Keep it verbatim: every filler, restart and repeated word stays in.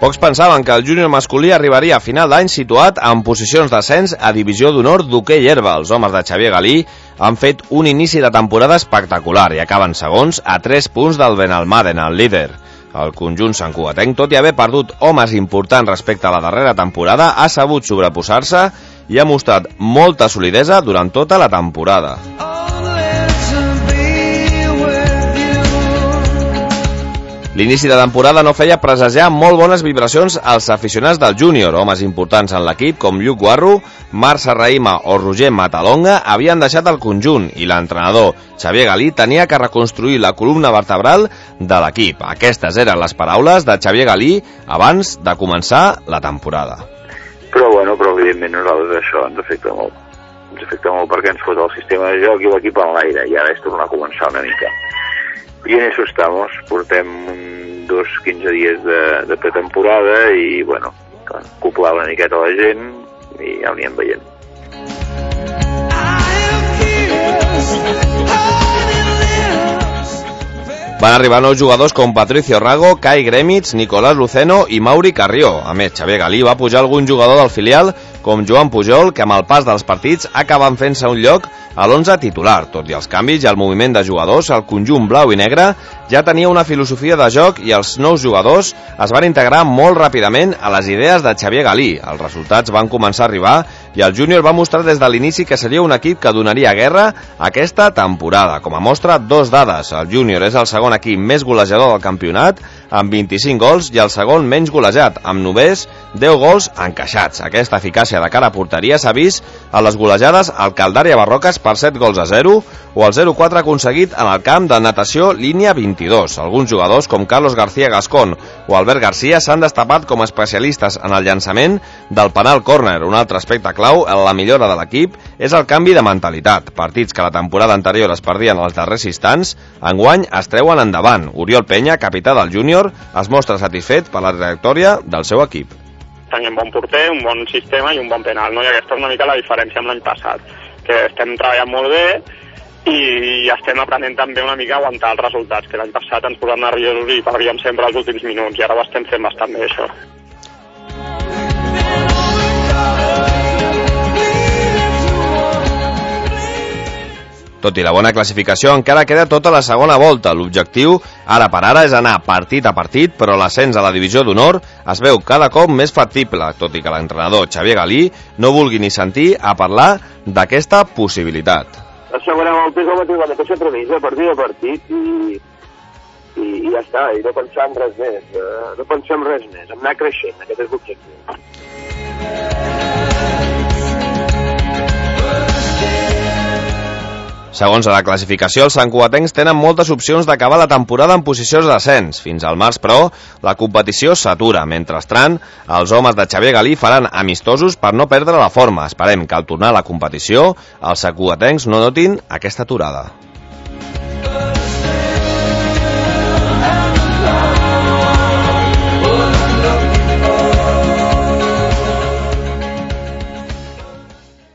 Pocs pensaven que el júnior masculí arribaria a final d'any situat en posicions d'ascens a divisió d'honor d'hoquei herba. Els homes de Xavier Galí han fet un inici de temporada espectacular i acaben segons a tres punts del Benalmàden, el líder. El conjunt santcugatenc, tot i haver perdut homes importants respecte a la darrera temporada, ha sabut sobreposar-se i ha mostrat molta solidesa durant tota la temporada. L'inici de temporada no feia presagiar molt bones vibracions als aficionats del júnior. Homes importants en l'equip com Lluc Guarro, Marc Serraïma o Roger Matalonga havien deixat el conjunt i l'entrenador Xavier Galí tenia que reconstruir la columna vertebral de l'equip. Aquestes eren les paraules de Xavier Galí abans de començar la temporada. Però bueno, però evidentment nosaltres això ens afecta molt. Ens afecta molt perquè ens fot el sistema de joc i l'equip en l'aire i ara és tornar a començar una mica. I en eso estamos, portem dos quinze dies de, de pretemporada i, bueno, acoplar una miqueta a la gent i ja ho anirem veient. Van arribar nous jugadors com Patricio Rago, Kai Gremitz, Nicolás Luceno i Mauri Carrió. A més, Xavier Galí va pujar algun jugador del filial com Joan Pujol, que amb el pas dels partits acaben fent-se un lloc a l'onze titular. Tot i els canvis i el moviment de jugadors, el conjunt blau i negre ja tenia una filosofia de joc i els nous jugadors es van integrar molt ràpidament a les idees de Xavier Galí. Els resultats van començar a arribar i el júnior va mostrar des de l'inici que seria un equip que donaria guerra aquesta temporada. Com a mostra, dos dades. El júnior és el segon equip més golejador del campionat, amb vint-i-cinc gols, i el segon menys golejat, amb només deu gols encaixats. Aquesta eficàcia de cara a porteria s'ha vist a les golejades al Caldària Barroques per set gols a zero o el zero quatre aconseguit en el camp de natació línia vint-i-dos. Alguns jugadors com Carlos García Gascón o Albert García s'han destapat com a especialistes en el llançament del penal córner. Un altre aspecte clau en la millora de l'equip és el canvi de mentalitat. Partits que la temporada anterior es perdien als darrers instants, enguany es treuen endavant. Oriol Penya, capità del júnior, es mostra satisfet per la trajectòria del seu equip. Tenim bon porter, un bon sistema i un bon penal, no? I aquesta és una mica la diferència amb l'any passat, que estem treballant molt bé i estem aprenent també una mica a aguantar els resultats, que l'any passat ens posàvem nerviosos i perdíem sempre els últims minuts i ara ho estem fent bastant bé, això. Tot i la bona classificació, encara queda tota la segona volta. L'objectiu, ara per ara, és anar partit a partit, però l'ascens a la divisió d'honor es veu cada cop més factible, tot i que l'entrenador Xavier Galí no vulgui ni sentir a parlar d'aquesta possibilitat. La segona volta és la mateixa premissa, partit a partit, i, i, i ja està, i no pensar en res més, no pensar en res més, en anar creixent, aquest és l'objectiu. Segons la classificació, els santcugatencs tenen moltes opcions d'acabar la temporada en posicions d'ascens. Fins al març, però, la competició s'atura. Mentrestant, els homes de Xavier Galí faran amistosos per no perdre la forma. Esperem que al tornar a la competició, els santcugatencs no notin aquesta aturada.